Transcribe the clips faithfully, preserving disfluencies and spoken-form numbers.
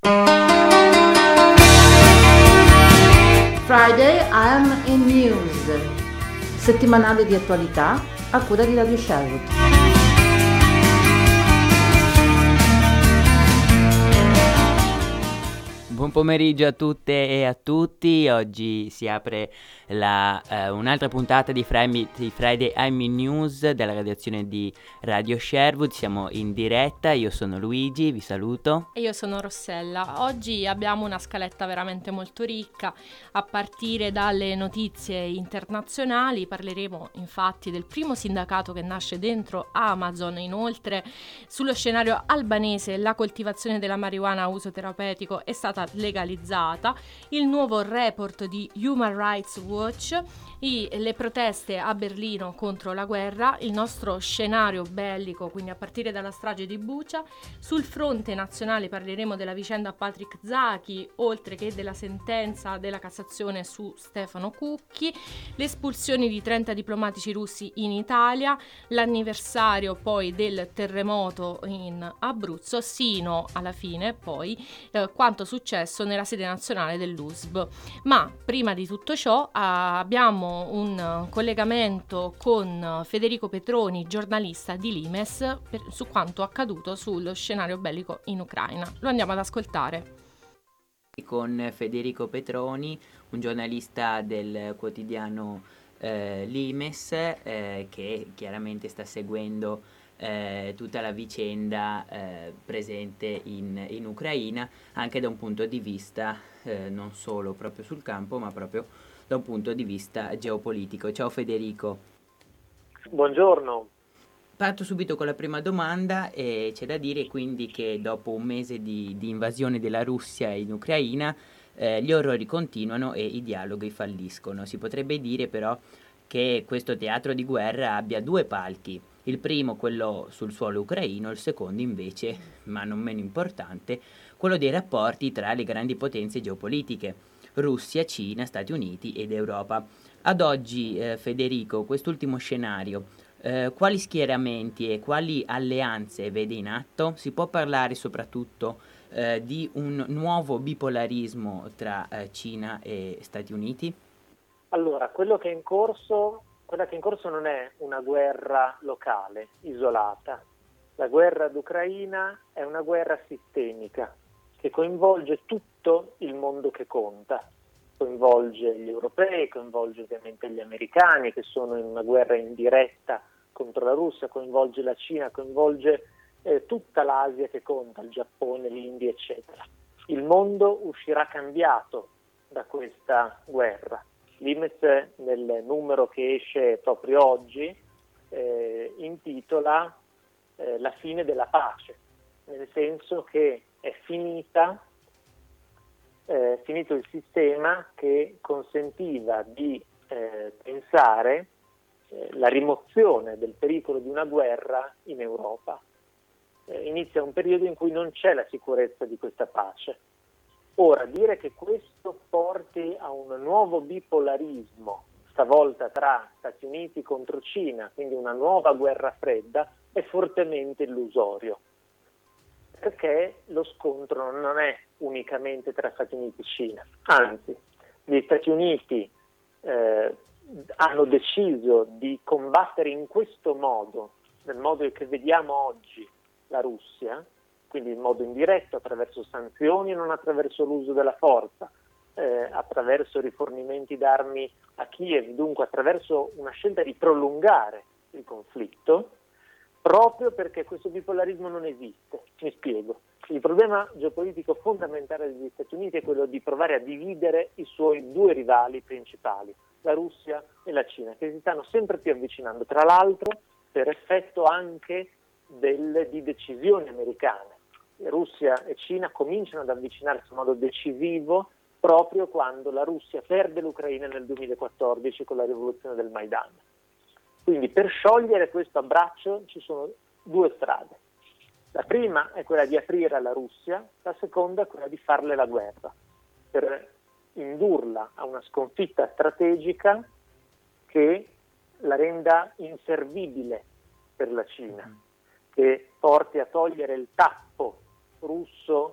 Friday I'm in News, settimanale di attualità a cura di Radio Sherwood. Buon pomeriggio a tutte e a tutti. Oggi si apre la, eh, un'altra puntata di Friday, di Friday I'm in News della redazione di Radio Sherwood. Siamo in diretta, io sono Luigi, vi saluto. E io sono Rossella. Oggi abbiamo una scaletta veramente molto ricca, a partire dalle notizie internazionali. Parleremo infatti del primo sindacato che nasce dentro Amazon. Inoltre sullo scenario albanese la coltivazione della marijuana a uso terapeutico è stata legalizzata, il nuovo report di Human Rights Watch, i, le proteste a Berlino contro la guerra, il nostro scenario bellico, quindi a partire dalla strage di Bucha. Sul fronte nazionale parleremo della vicenda Patrick Zaki, oltre che della sentenza della Cassazione su Stefano Cucchi, le espulsioni di trenta diplomatici russi in Italia, l'anniversario poi del terremoto in Abruzzo, sino alla fine poi eh, quanto successo nella sede nazionale dell'U S B. Ma prima di tutto ciò abbiamo un collegamento con Federico Petroni, giornalista di Limes, per, su quanto accaduto sullo scenario bellico in Ucraina. Lo andiamo ad ascoltare. Con Federico Petroni, un giornalista del quotidiano eh, Limes, eh, che chiaramente sta seguendo eh, tutta la vicenda eh, presente in, in Ucraina, anche da un punto di vista eh, non solo proprio sul campo, ma proprio da un punto di vista geopolitico. Ciao Federico. Buongiorno. Parto subito con la prima domanda e c'è da dire quindi che dopo un mese di, di invasione della Russia in Ucraina eh, gli orrori continuano e i dialoghi falliscono. Si potrebbe dire però che questo teatro di guerra abbia due palchi. Il primo, quello sul suolo ucraino, il secondo invece, ma non meno importante, quello dei rapporti tra le grandi potenze geopolitiche, Russia, Cina, Stati Uniti ed Europa. Ad oggi, eh, Federico, quest'ultimo scenario, eh, quali schieramenti e quali alleanze vede in atto? Si può parlare soprattutto eh, di un nuovo bipolarismo tra eh, Cina e Stati Uniti? Allora, quello che è in corso, quella che è in corso non è una guerra locale, isolata. La guerra d'Ucraina è una guerra sistemica che coinvolge tutto il mondo che conta. Coinvolge gli europei, coinvolge ovviamente gli americani che sono in una guerra indiretta contro la Russia, coinvolge la Cina, coinvolge eh, tutta l'Asia che conta, il Giappone, l'India, eccetera. Il mondo uscirà cambiato da questa guerra. L'Imes nel numero che esce proprio oggi eh, intitola eh, La fine della pace, nel senso che è finita, eh, finito il sistema che consentiva di eh, pensare eh, la rimozione del pericolo di una guerra in Europa. Eh, inizia un periodo in cui non c'è la sicurezza di questa pace. Ora, dire che questo porti a un nuovo bipolarismo, stavolta tra Stati Uniti contro Cina, quindi una nuova guerra fredda, è fortemente illusorio, perché lo scontro non è unicamente tra Stati Uniti e Cina, anzi, gli Stati Uniti eh, hanno deciso di combattere in questo modo, nel modo che vediamo oggi la Russia, quindi in modo indiretto, attraverso sanzioni e non attraverso l'uso della forza, eh, attraverso rifornimenti d'armi a Kiev, dunque attraverso una scelta di prolungare il conflitto, proprio perché questo bipolarismo non esiste. Mi spiego. Il problema geopolitico fondamentale degli Stati Uniti è quello di provare a dividere i suoi due rivali principali, la Russia e la Cina, che si stanno sempre più avvicinando, tra l'altro per effetto anche del, di decisioni americane. Russia e Cina cominciano ad avvicinarsi in modo decisivo proprio quando la Russia perde l'Ucraina nel duemilaquattordici con la rivoluzione del Maidan. Quindi per sciogliere questo abbraccio ci sono due strade. La prima è quella di aprire alla Russia, la seconda è quella di farle la guerra, per indurla a una sconfitta strategica che la renda inservibile per la Cina, che porti a togliere il tappo russo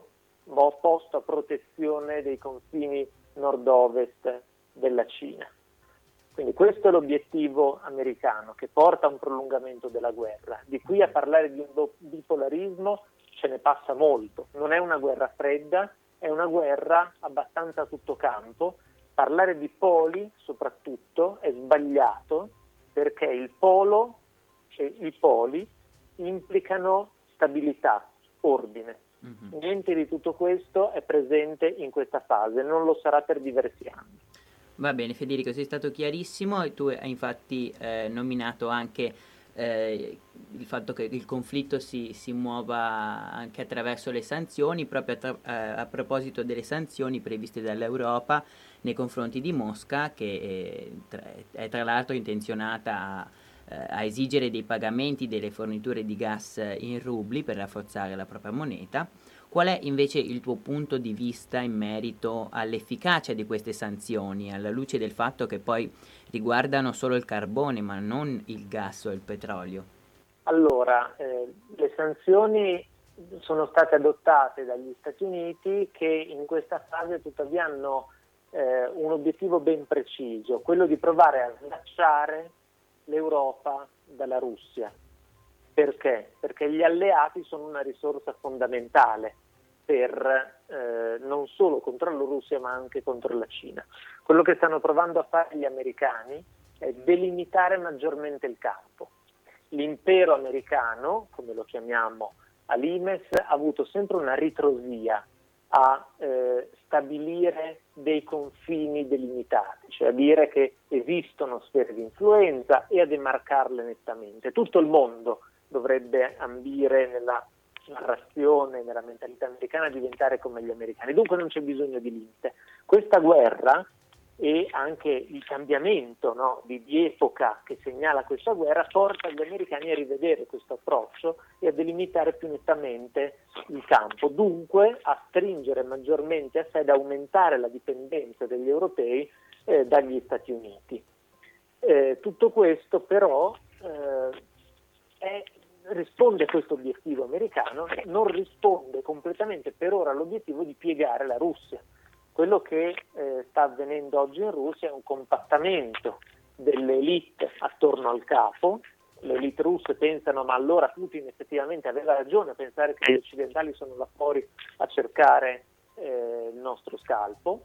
posto a protezione dei confini nord-ovest della Cina. Quindi questo è l'obiettivo americano, che porta a un prolungamento della guerra. Di qui a parlare di un bipolarismo ce ne passa molto. Non è una guerra fredda, è una guerra abbastanza a tutto campo. Parlare di poli, soprattutto, è sbagliato, perché il polo e i poli implicano stabilità, ordine. Mm-hmm. Niente di tutto questo è presente in questa fase, non lo sarà per diversi anni. Va bene Federico, sei stato chiarissimo e tu hai infatti eh, nominato anche eh, il fatto che il conflitto si, si muova anche attraverso le sanzioni, proprio a, tra- a proposito delle sanzioni previste dall'Europa nei confronti di Mosca, che eh, tra- è tra l'altro intenzionata a, eh, a esigere dei pagamenti delle forniture di gas in rubli per rafforzare la propria moneta. Qual è invece il tuo punto di vista in merito all'efficacia di queste sanzioni, alla luce del fatto che poi riguardano solo il carbone ma non il gas o il petrolio? Allora, eh, le sanzioni sono state adottate dagli Stati Uniti, che in questa fase tuttavia hanno eh, un obiettivo ben preciso, quello di provare a slacciare l'Europa dalla Russia. Perché? Perché gli alleati sono una risorsa fondamentale per eh, non solo contro la Russia ma anche contro la Cina. Quello che stanno provando a fare gli americani è delimitare maggiormente il campo. L'impero americano, come lo chiamiamo all'Imes, ha avuto sempre una ritrosia a eh, stabilire dei confini delimitati, cioè a dire che esistono sfere di influenza e a demarcarle nettamente. Tutto il mondo dovrebbe ambire nella narrazione, nella mentalità americana, a diventare come gli americani. Dunque non c'è bisogno di limite. Questa guerra e anche il cambiamento, no, di, di epoca che segnala questa guerra porta gli americani a rivedere questo approccio e a delimitare più nettamente il campo, dunque a stringere maggiormente a sé, ad aumentare la dipendenza degli europei eh, dagli Stati Uniti. Eh, tutto questo però eh, è risponde a questo obiettivo americano, non risponde completamente per ora all'obiettivo di piegare la Russia. Quello che eh, sta avvenendo oggi in Russia è un compattamento delle elite attorno al capo. Le elite russe pensano, ma allora Putin effettivamente aveva ragione a pensare che gli occidentali sono là fuori a cercare eh, il nostro scalpo,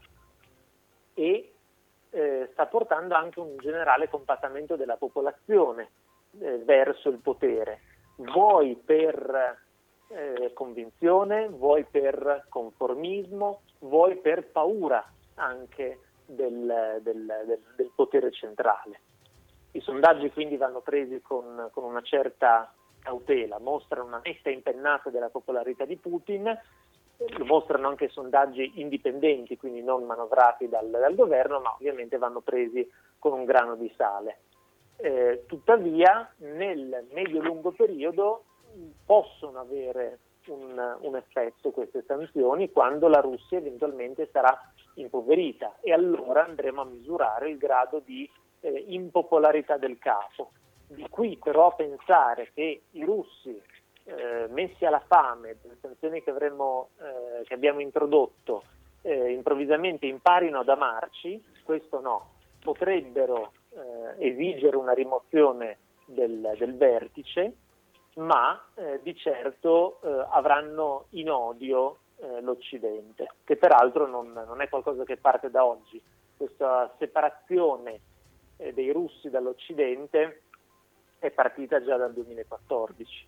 e eh, sta portando anche un generale compattamento della popolazione eh, verso il potere. Vuoi per eh, convinzione, vuoi per conformismo, vuoi per paura anche del, del, del, del potere centrale. I sondaggi quindi vanno presi con, con una certa cautela, mostrano una netta impennata della popolarità di Putin, lo mostrano anche sondaggi indipendenti, quindi non manovrati dal, dal governo, ma ovviamente vanno presi con un grano di sale. Eh, tuttavia nel medio-lungo periodo possono avere un, un effetto queste sanzioni quando la Russia eventualmente sarà impoverita, e allora andremo a misurare il grado di eh, impopolarità del capo. Di qui però pensare che i russi eh, messi alla fame delle sanzioni che, avremmo, eh, che abbiamo introdotto eh, improvvisamente imparino ad amarci, questo no. Potrebbero Eh, esigere una rimozione del, del vertice, ma eh, di certo eh, avranno in odio eh, l'Occidente, che peraltro non, non è qualcosa che parte da oggi. Questa separazione eh, dei russi dall'Occidente è partita già dal duemilaquattordici.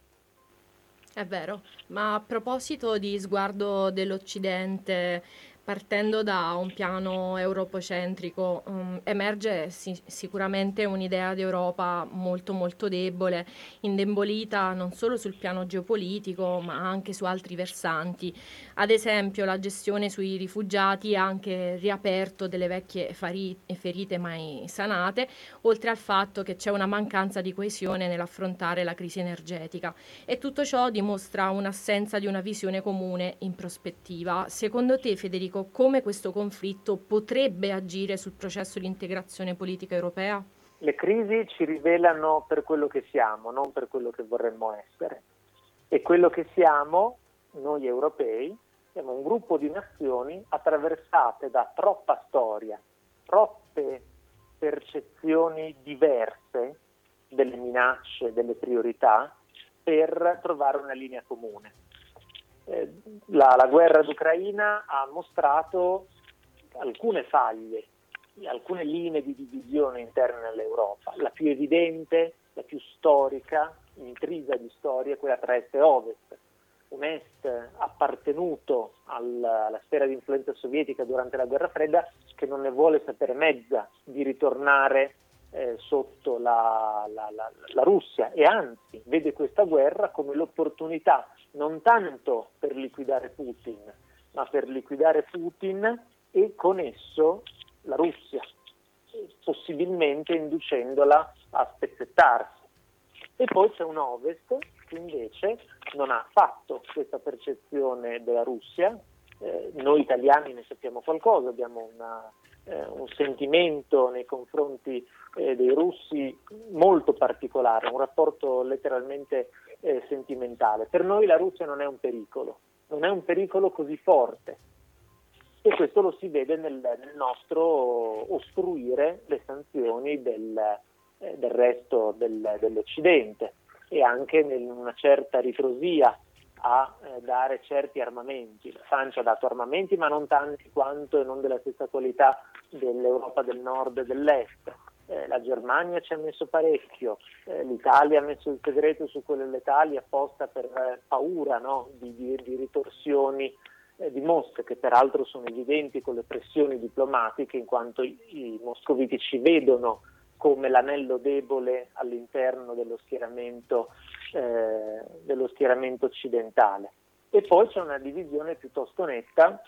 È vero, ma a proposito di sguardo dell'Occidente, partendo da un piano europocentrico, um, emerge si- sicuramente un'idea di Europa molto molto debole, indebolita non solo sul piano geopolitico, ma anche su altri versanti. Ad esempio, la gestione sui rifugiati ha anche riaperto delle vecchie fari- ferite mai sanate, oltre al fatto che c'è una mancanza di coesione nell'affrontare la crisi energetica. E tutto ciò dimostra un'assenza di una visione comune in prospettiva. Secondo te, Federico, come questo conflitto potrebbe agire sul processo di integrazione politica europea? Le crisi ci rivelano per quello che siamo, non per quello che vorremmo essere. E quello che siamo, noi europei, Siamo un gruppo di nazioni attraversate da troppa storia, troppe percezioni diverse delle minacce, delle priorità, per trovare una linea comune. Eh, la, la guerra d'Ucraina ha mostrato alcune faglie, alcune linee di divisione interne all'Europa. La più evidente, la più storica, intrisa di storia, è quella tra est e ovest. Un est appartenuto al, alla sfera di influenza sovietica durante la guerra fredda, che non ne vuole sapere mezza di ritornare eh, sotto la, la, la, la Russia, e anzi vede questa guerra come l'opportunità non tanto per liquidare Putin, ma per liquidare Putin e con esso la Russia, possibilmente inducendola a spezzettarsi. E poi c'è un ovest che invece non ha affatto questa percezione della Russia. Eh, noi italiani ne sappiamo qualcosa, abbiamo una, eh, un sentimento nei confronti eh, dei russi molto particolare, un rapporto letteralmente eh, sentimentale. Per noi la Russia non è un pericolo, non è un pericolo così forte, e questo lo si vede nel, nel nostro ostruire le sanzioni del, eh, del resto del, dell'Occidente, e anche in una certa ritrosia a eh, dare certi armamenti. La Francia ha dato armamenti, ma non tanti quanto e non della stessa qualità dell'Europa del Nord e dell'Est. Eh, la Germania ci ha messo parecchio, eh, l'Italia ha messo il segreto su quelle letali apposta per eh, paura, no? di, di, di ritorsioni eh, di Mosca, che peraltro sono evidenti con le pressioni diplomatiche, in quanto i, i moscoviti ci vedono come l'anello debole all'interno dello schieramento, eh, dello schieramento occidentale. E poi c'è una divisione piuttosto netta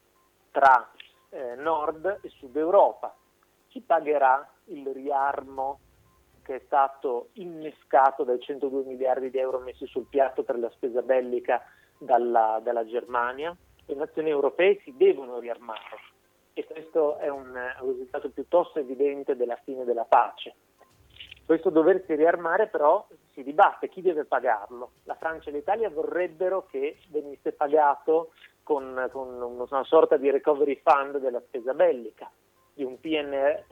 tra eh, Nord e Sud Europa. Chi pagherà il riarmo che è stato innescato dai centodue miliardi di euro messi sul piatto per la spesa bellica dalla, dalla Germania? Le nazioni europee si devono riarmare, e questo è un, un risultato piuttosto evidente della fine della pace. Questo doversi riarmare però si dibatte, chi deve pagarlo? La Francia e l'Italia vorrebbero che venisse pagato con, con una sorta di recovery fund della spesa bellica, di un P N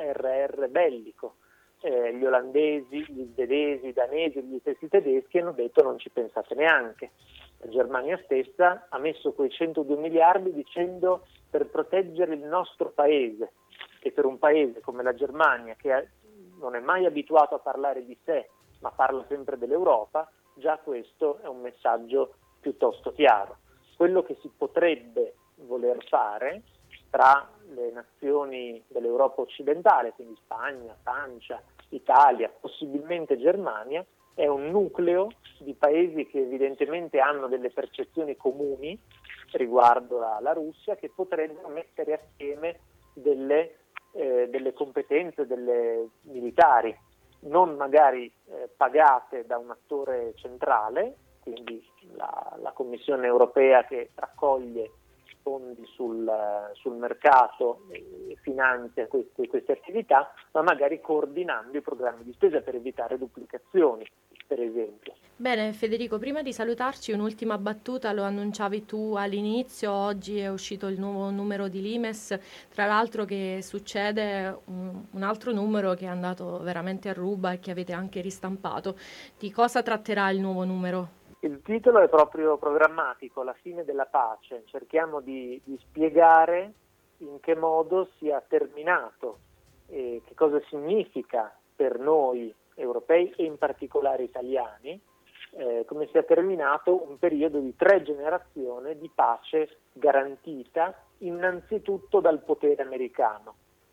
R R bellico. Eh, gli olandesi, gli svedesi, i danesi, gli stessi tedeschi hanno detto non ci pensate neanche. La Germania stessa ha messo quei centodue miliardi dicendo per proteggere il nostro paese, e per un paese come la Germania, che non è mai abituato a parlare di sé ma parla sempre dell'Europa, già questo è un messaggio piuttosto chiaro. Quello che si potrebbe voler fare tra le nazioni dell'Europa occidentale, quindi Spagna, Francia, Italia, possibilmente Germania, è un nucleo di paesi che evidentemente hanno delle percezioni comuni riguardo alla Russia, che potrebbero mettere assieme delle, eh, delle competenze delle militari, non magari eh, pagate da un attore centrale, quindi la, la Commissione europea che raccoglie fondi sul, sul mercato e finanzia queste, queste attività, ma magari coordinando i programmi di spesa per evitare duplicazioni, per esempio. Bene Federico, prima di salutarci un'ultima battuta, lo annunciavi tu all'inizio, oggi è uscito il nuovo numero di Limes, tra l'altro che succede un, un altro numero che è andato veramente a ruba e che avete anche ristampato. Di cosa tratterà il nuovo numero? Il titolo è proprio programmatico, La fine della pace. Cerchiamo di, di spiegare in che modo sia terminato e che cosa significa per noi europei e in particolare italiani, eh, come sia terminato un periodo di tre generazioni di pace garantita innanzitutto dal potere americano.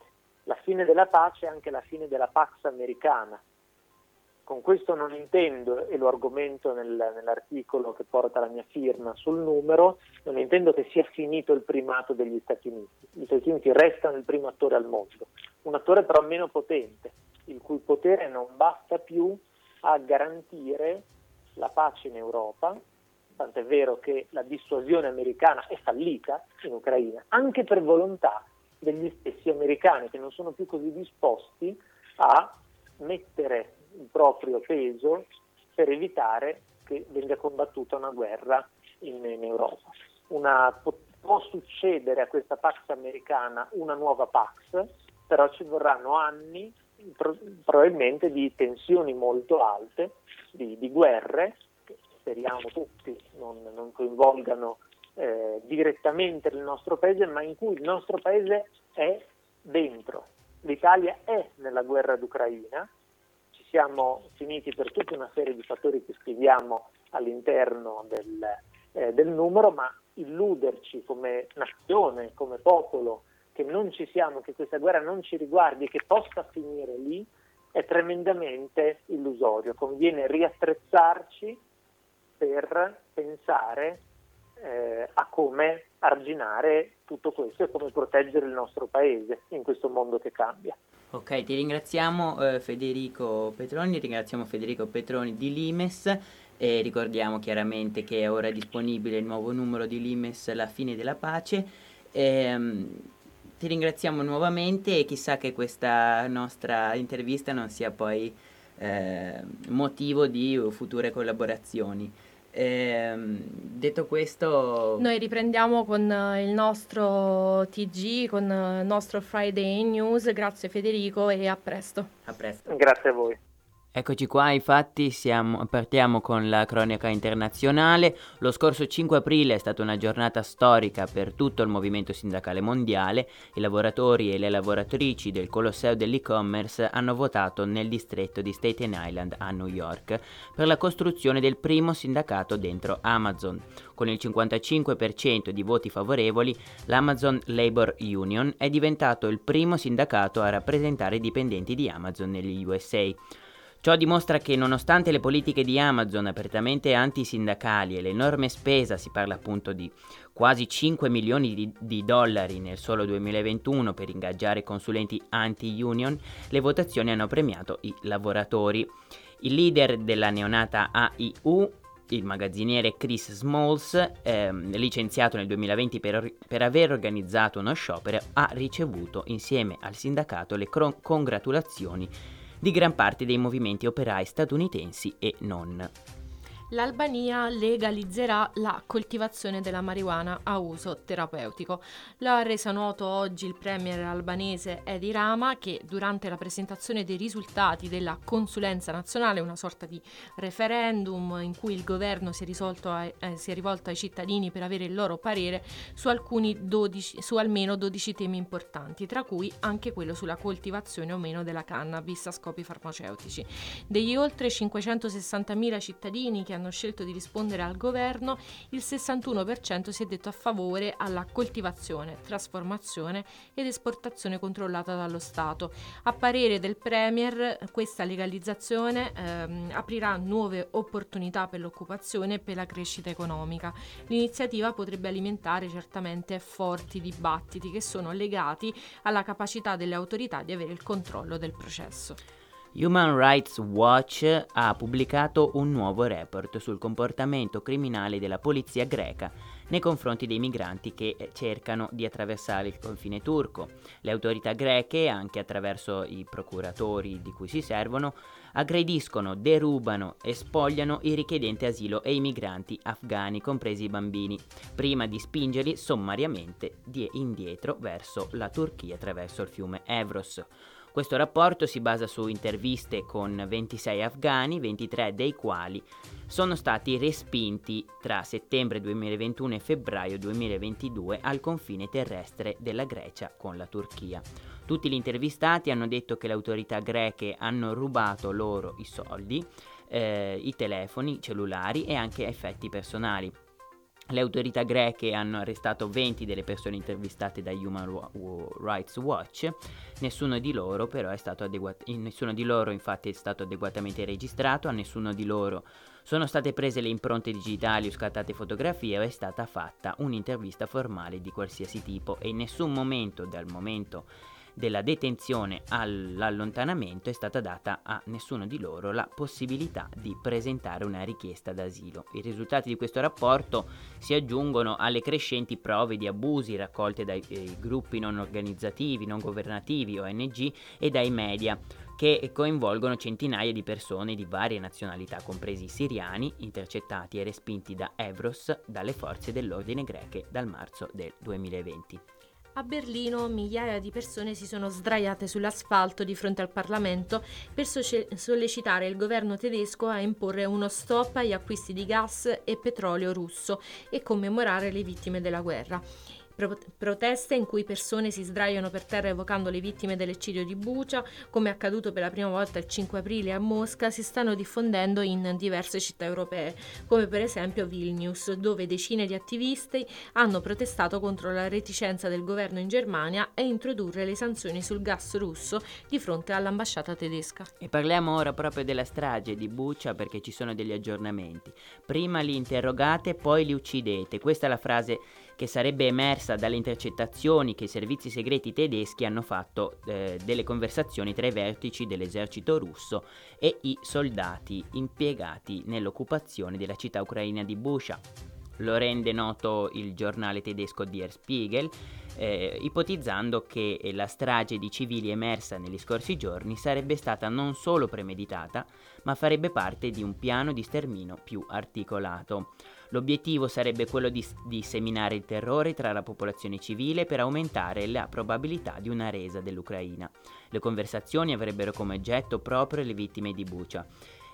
La fine della pace è anche la fine della Pax americana. Con questo non intendo, e lo argomento nel, nell'articolo che porta la mia firma sul numero, non intendo che sia finito il primato degli Stati Uniti. Gli Stati Uniti restano il primo attore al mondo, un attore però meno potente, il cui potere non basta più a garantire la pace in Europa, tant'è vero che la dissuasione americana è fallita in Ucraina, anche per volontà degli stessi americani, che non sono più così disposti a mettere il proprio peso per evitare che venga combattuta una guerra in, in Europa. Una può succedere a questa Pax americana una nuova Pax, però ci vorranno anni pro- probabilmente di tensioni molto alte, di, di guerre, che speriamo tutti non, non coinvolgano eh, direttamente il nostro paese, ma in cui il nostro paese è dentro. L'Italia è nella guerra d'Ucraina, ci siamo finiti per tutta una serie di fattori che scriviamo all'interno del, eh, del numero, ma illuderci come nazione, come popolo, che non ci siamo, che questa guerra non ci riguardi, che possa finire lì, è tremendamente illusorio. Conviene riattrezzarci per pensare eh, a come arginare tutto questo e come proteggere il nostro paese in questo mondo che cambia. Ok, ti ringraziamo eh, Federico Petroni, ringraziamo Federico Petroni di Limes e ricordiamo chiaramente che è ora disponibile il nuovo numero di Limes, La fine della pace. Ehm, ti ringraziamo nuovamente e chissà che questa nostra intervista non sia poi eh, motivo di future collaborazioni. Eh, detto questo, noi riprendiamo con il nostro T G, con il nostro Friday News. Grazie Federico e a presto. A presto. Grazie a voi. Eccoci qua, infatti siamo, partiamo con la cronaca internazionale. Lo scorso cinque aprile è stata una giornata storica per tutto il movimento sindacale mondiale. I lavoratori e le lavoratrici del Colosseo dell'e-commerce hanno votato nel distretto di Staten Island a New York per la costruzione del primo sindacato dentro Amazon. Con il cinquantacinque per cento di voti favorevoli, l'Amazon Labor Union è diventato il primo sindacato a rappresentare i dipendenti di Amazon negli U S A. Ciò dimostra che nonostante le politiche di Amazon apertamente antisindacali e l'enorme spesa, si parla appunto di quasi cinque milioni di, di dollari nel solo duemilaventuno per ingaggiare consulenti anti-union, le votazioni hanno premiato i lavoratori. Il leader della neonata A I U, il magazziniere Chris Smalls, ehm, licenziato nel duemilaventi per, per aver organizzato uno sciopero, ha ricevuto insieme al sindacato le cron- congratulazioni di gran parte dei movimenti operai statunitensi e non. L'Albania legalizzerà la coltivazione della marijuana a uso terapeutico. Lo ha reso noto oggi il premier albanese Edi Rama, che durante la presentazione dei risultati della consulenza nazionale, una sorta di referendum in cui il governo si è, risolto a, eh, si è rivolto ai cittadini per avere il loro parere su alcuni dodici, su almeno dodici temi importanti, tra cui anche quello sulla coltivazione o meno della cannabis a scopi farmaceutici. Degli oltre cinquecentosessantamila cittadini che hanno hanno scelto di rispondere al governo, il sessantuno per cento si è detto a favore alla coltivazione, trasformazione ed esportazione controllata dallo Stato. A parere del Premier, questa legalizzazione ehm, aprirà nuove opportunità per l'occupazione e per la crescita economica. L'iniziativa potrebbe alimentare certamente forti dibattiti che sono legati alla capacità delle autorità di avere il controllo del processo. Human Rights Watch ha pubblicato un nuovo report sul comportamento criminale della polizia greca nei confronti dei migranti che cercano di attraversare il confine turco. Le autorità greche, anche attraverso i procuratori di cui si servono, aggrediscono, derubano e spogliano i richiedenti asilo e i migranti afghani, compresi i bambini, prima di spingerli sommariamente di indietro verso la Turchia attraverso il fiume Evros. Questo rapporto si basa su interviste con ventisei afghani, ventitré dei quali sono stati respinti tra settembre duemilaventuno e febbraio duemilaventidue al confine terrestre della Grecia con la Turchia. Tutti gli intervistati hanno detto che le autorità greche hanno rubato loro i soldi, eh, i telefoni, i cellulari e anche effetti personali. Le autorità greche hanno arrestato venti delle persone intervistate da Human Rights Watch. Nessuno di loro però è stato adeguat- nessuno di loro infatti è stato adeguatamente registrato, a nessuno di loro sono state prese le impronte digitali o scattate fotografie o è stata fatta un'intervista formale di qualsiasi tipo e in nessun momento dal momento della detenzione all'allontanamento è stata data a nessuno di loro la possibilità di presentare una richiesta d'asilo. I risultati di questo rapporto si aggiungono alle crescenti prove di abusi raccolte dai eh, gruppi non organizzativi, non governativi, O N G e dai media, che coinvolgono centinaia di persone di varie nazionalità, compresi i siriani, intercettati e respinti da Evros dalle forze dell'ordine greche dal marzo del duemilaventi. A Berlino migliaia di persone si sono sdraiate sull'asfalto di fronte al Parlamento per soce- sollecitare il governo tedesco a imporre uno stop agli acquisti di gas e petrolio russo e commemorare le vittime della guerra. Pro- proteste in cui persone si sdraiano per terra evocando le vittime dell'eccidio di Bucha, come è accaduto per la prima volta il cinque aprile a Mosca, si stanno diffondendo in diverse città europee, come per esempio Vilnius, dove decine di attivisti hanno protestato contro la reticenza del governo in Germania a introdurre le sanzioni sul gas russo di fronte all'ambasciata tedesca. E parliamo ora proprio della strage di Bucha, perché ci sono degli aggiornamenti. Prima li interrogate, poi li uccidete. Questa è la frase che sarebbe emersa dalle intercettazioni che i servizi segreti tedeschi hanno fatto eh, delle conversazioni tra i vertici dell'esercito russo e i soldati impiegati nell'occupazione della città ucraina di Bucha. Lo rende noto il giornale tedesco Der Spiegel, eh, ipotizzando che la strage di civili emersa negli scorsi giorni sarebbe stata non solo premeditata, ma farebbe parte di un piano di sterminio più articolato. L'obiettivo sarebbe quello di disseminare il terrore tra la popolazione civile per aumentare la probabilità di una resa dell'Ucraina. Le conversazioni avrebbero come oggetto proprio le vittime di Bucha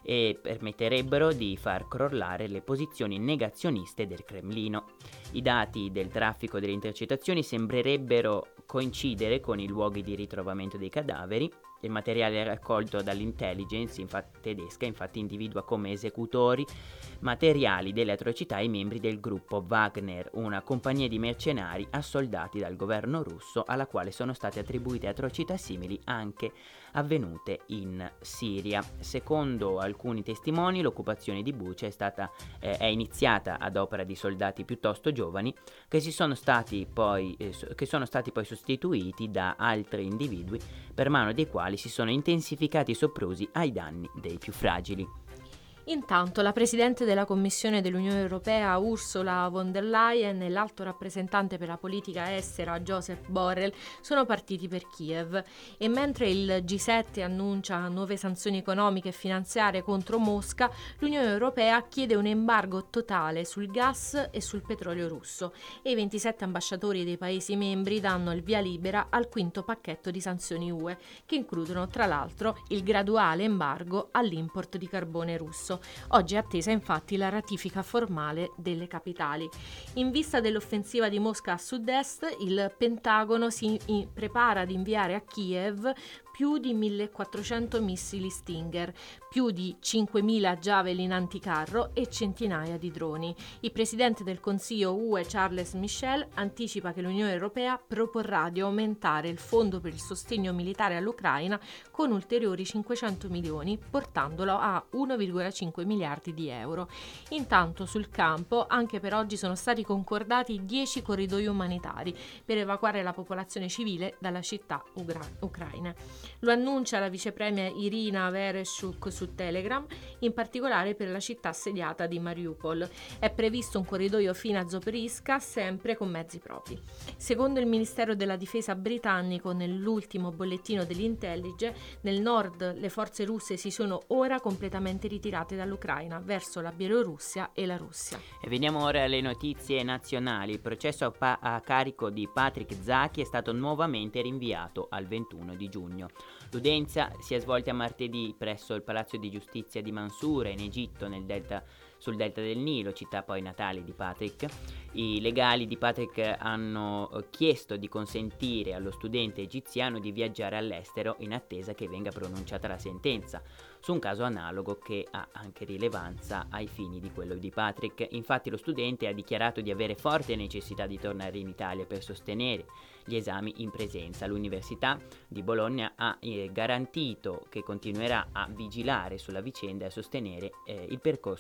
e permetterebbero di far crollare le posizioni negazioniste del Cremlino. I dati del traffico delle intercettazioni sembrerebbero coincidere con i luoghi di ritrovamento dei cadaveri. Il materiale raccolto dall'intelligence infatti, tedesca infatti individua come esecutori materiali delle atrocità i membri del gruppo Wagner, una compagnia di mercenari assoldati dal governo russo alla quale sono state attribuite atrocità simili anche avvenute in Siria. Secondo alcuni testimoni, l'occupazione di Bucha è stata eh, è iniziata ad opera di soldati piuttosto giovani che si sono stati poi eh, che sono stati poi sostituiti da altri individui per mano dei quali si sono intensificati i soprusi ai danni dei più fragili. Intanto la Presidente della Commissione dell'Unione Europea Ursula von der Leyen e l'Alto rappresentante per la politica estera Josep Borrell sono partiti per Kiev e mentre il G sette annuncia nuove sanzioni economiche e finanziarie contro Mosca, l'Unione Europea chiede un embargo totale sul gas e sul petrolio russo e i ventisette ambasciatori dei Paesi membri danno il via libera al quinto pacchetto di sanzioni U E, che includono tra l'altro il graduale embargo all'import di carbone russo. Oggi è attesa infatti la ratifica formale delle capitali. In vista dell'offensiva di Mosca a sud-est, il Pentagono si in- prepara ad inviare a Kiev più di millequattrocento missili Stinger, più di cinquemila Javelin anticarro e centinaia di droni. Il presidente del Consiglio U E Charles Michel anticipa che l'Unione Europea proporrà di aumentare il fondo per il sostegno militare all'Ucraina con ulteriori cinquecento milioni, portandolo a uno virgola cinque miliardi di euro. Intanto sul campo anche per oggi sono stati concordati dieci corridoi umanitari per evacuare la popolazione civile dalla città ugra- ucraine. Lo annuncia la vicepremier Irina Vereshchuk su Telegram, in particolare per la città assediata di Mariupol. È previsto un corridoio fino a Zaporizhzhia, sempre con mezzi propri. Secondo il Ministero della Difesa britannico, nell'ultimo bollettino dell'Intelligence, nel nord le forze russe si sono ora completamente ritirate dall'Ucraina verso la Bielorussia e la Russia. E veniamo ora alle notizie nazionali. Il processo a, pa- a carico di Patrick Zaki è stato nuovamente rinviato al ventuno di giugno. L'udienza si è svolta martedì presso il Palazzo di Giustizia di Mansoura in Egitto, nel delta, sul delta del Nilo, città poi natale di Patrick. I legali di Patrick hanno chiesto di consentire allo studente egiziano di viaggiare all'estero in attesa che venga pronunciata la sentenza, su un caso analogo che ha anche rilevanza ai fini di quello di Patrick. Infatti lo studente ha dichiarato di avere forte necessità di tornare in Italia per sostenere gli esami in presenza. L'Università di Bologna ha eh, garantito che continuerà a vigilare sulla vicenda e a sostenere eh, il percorso di studi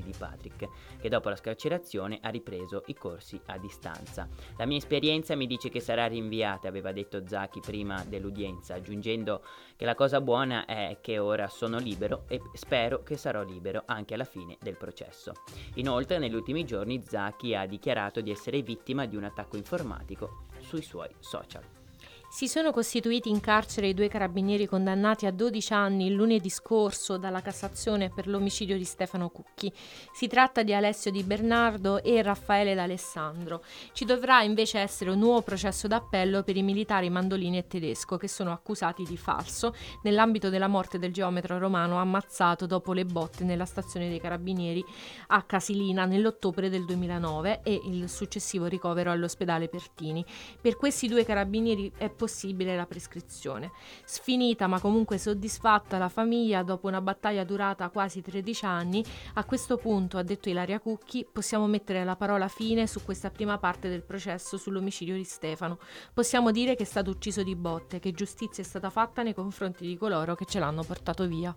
studi di Patrick, che dopo la scarcerazione ha ripreso i corsi a distanza. La mia esperienza mi dice che sarà rinviata, aveva detto Zaki prima dell'udienza, aggiungendo che la cosa buona è che ora sono libero e spero che sarò libero anche alla fine del processo. Inoltre, negli ultimi giorni Zaki ha dichiarato di essere vittima di un attacco informatico sui suoi social. Si sono costituiti in carcere i due carabinieri condannati a dodici anni il lunedì scorso dalla Cassazione per l'omicidio di Stefano Cucchi. Si tratta di Alessio Di Bernardo e Raffaele D'Alessandro. Ci dovrà invece essere un nuovo processo d'appello per i militari Mandolini e Tedesco, che sono accusati di falso nell'ambito della morte del geometra romano ammazzato dopo le botte nella stazione dei carabinieri a Casilina nell'ottobre del duemilanove e il successivo ricovero all'ospedale Pertini. Per questi due carabinieri è possibile la prescrizione. Sfinita ma comunque soddisfatta la famiglia dopo una battaglia durata quasi tredici anni, a questo punto, ha detto Ilaria Cucchi, possiamo mettere la parola fine su questa prima parte del processo sull'omicidio di Stefano. Possiamo dire che è stato ucciso di botte, che giustizia è stata fatta nei confronti di coloro che ce l'hanno portato via.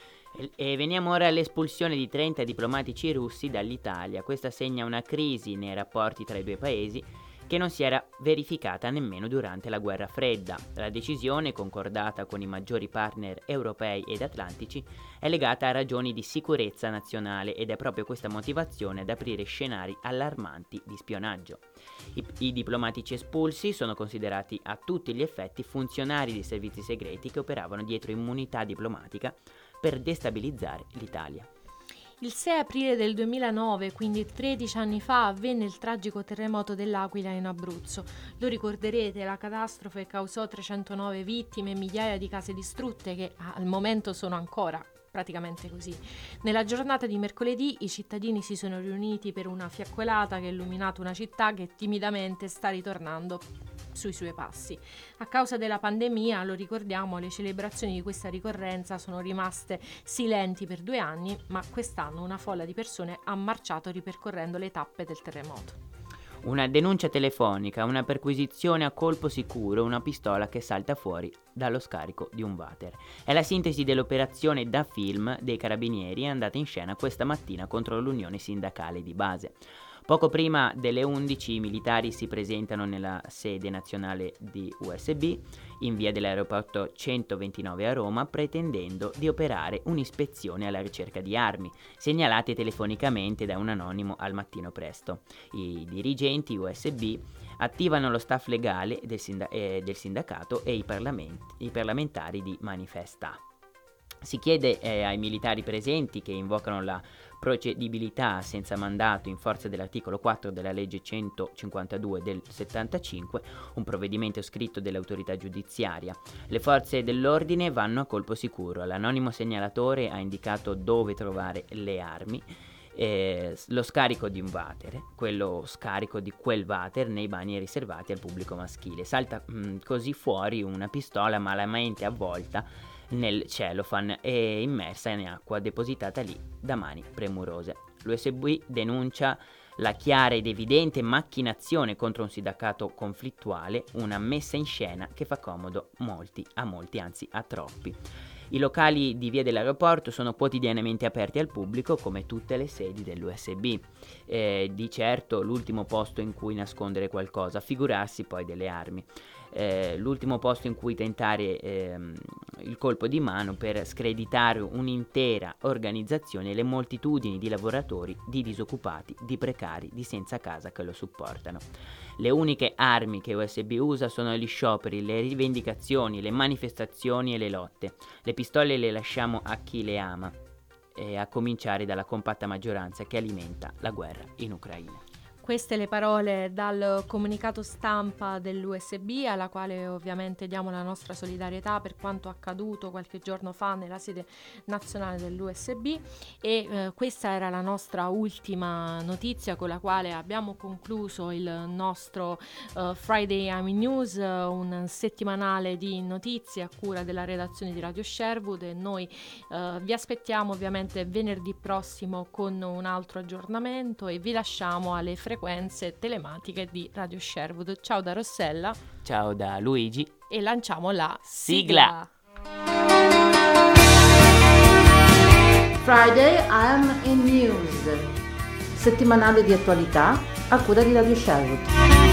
E veniamo ora all'espulsione di trenta diplomatici russi dall'Italia. Questa segna una crisi nei rapporti tra i due paesi che non si era verificata nemmeno durante la guerra fredda. La decisione, concordata con i maggiori partner europei ed atlantici, è legata a ragioni di sicurezza nazionale ed è proprio questa motivazione ad aprire scenari allarmanti di spionaggio. I, i diplomatici espulsi sono considerati a tutti gli effetti funzionari di servizi segreti che operavano dietro immunità diplomatica per destabilizzare l'Italia. Il sei aprile del duemilanove, quindi tredici anni fa, avvenne il tragico terremoto dell'Aquila in Abruzzo. Lo ricorderete, la catastrofe causò trecentonove vittime e migliaia di case distrutte che al momento sono ancora praticamente così. Nella giornata di mercoledì i cittadini si sono riuniti per una fiaccolata che ha illuminato una città che timidamente sta ritornando sui suoi passi. A causa della pandemia, lo ricordiamo, le celebrazioni di questa ricorrenza sono rimaste silenti per due anni, ma quest'anno una folla di persone ha marciato ripercorrendo le tappe del terremoto. Una denuncia telefonica, una perquisizione a colpo sicuro, una pistola che salta fuori dallo scarico di un water. È la sintesi dell'operazione da film dei carabinieri andata in scena questa mattina contro l'unione sindacale di base. Poco prima delle undici i militari si presentano nella sede nazionale di U S B in via dell'aeroporto centoventinove a Roma, pretendendo di operare un'ispezione alla ricerca di armi, segnalate telefonicamente da un anonimo al mattino presto. I dirigenti U S B attivano lo staff legale del, sinda- eh, del sindacato e i, parlament- i parlamentari di Manifesta. Si chiede eh, ai militari presenti, che invocano la procedibilità senza mandato in forza dell'articolo quattro della legge centocinquantadue del settantacinque, un provvedimento scritto dell'autorità giudiziaria. Le forze dell'ordine vanno a colpo sicuro. L'anonimo segnalatore ha indicato dove trovare le armi. Eh, lo scarico di un water, quello scarico di quel water nei bagni riservati al pubblico maschile. Salta mh, così fuori una pistola malamente avvolta nel cellophane e immersa in acqua depositata lì da mani premurose. L'U S B denuncia la chiara ed evidente macchinazione contro un sindacato conflittuale, una messa in scena che fa comodo molti, a molti, anzi a troppi. I locali di via dell'aeroporto sono quotidianamente aperti al pubblico come tutte le sedi dell'U S B. Eh, di certo l'ultimo posto in cui nascondere qualcosa, figurarsi poi delle armi. Eh, l'ultimo posto in cui tentare ehm, il colpo di mano per screditare un'intera organizzazione e le moltitudini di lavoratori, di disoccupati, di precari, di senza casa che lo supportano. Le uniche armi che U S B usa sono gli scioperi, le rivendicazioni, le manifestazioni e le lotte. Le pistole le lasciamo a chi le ama, eh, a cominciare dalla compatta maggioranza che alimenta la guerra in Ucraina. Queste le parole dal comunicato stampa dell'U S B, alla quale ovviamente diamo la nostra solidarietà per quanto accaduto qualche giorno fa nella sede nazionale dell'U S B e eh, questa era la nostra ultima notizia con la quale abbiamo concluso il nostro uh, Friday I'm in News, uh, un settimanale di notizie a cura della redazione di Radio Sherwood, e noi uh, vi aspettiamo ovviamente venerdì prossimo con un altro aggiornamento e vi lasciamo alle frequenze frequenze telematiche di Radio Sherwood. Ciao da Rossella. Ciao da Luigi. E lanciamo la sigla. sigla. Friday I'm in News, settimanale di attualità a cura di Radio Sherwood.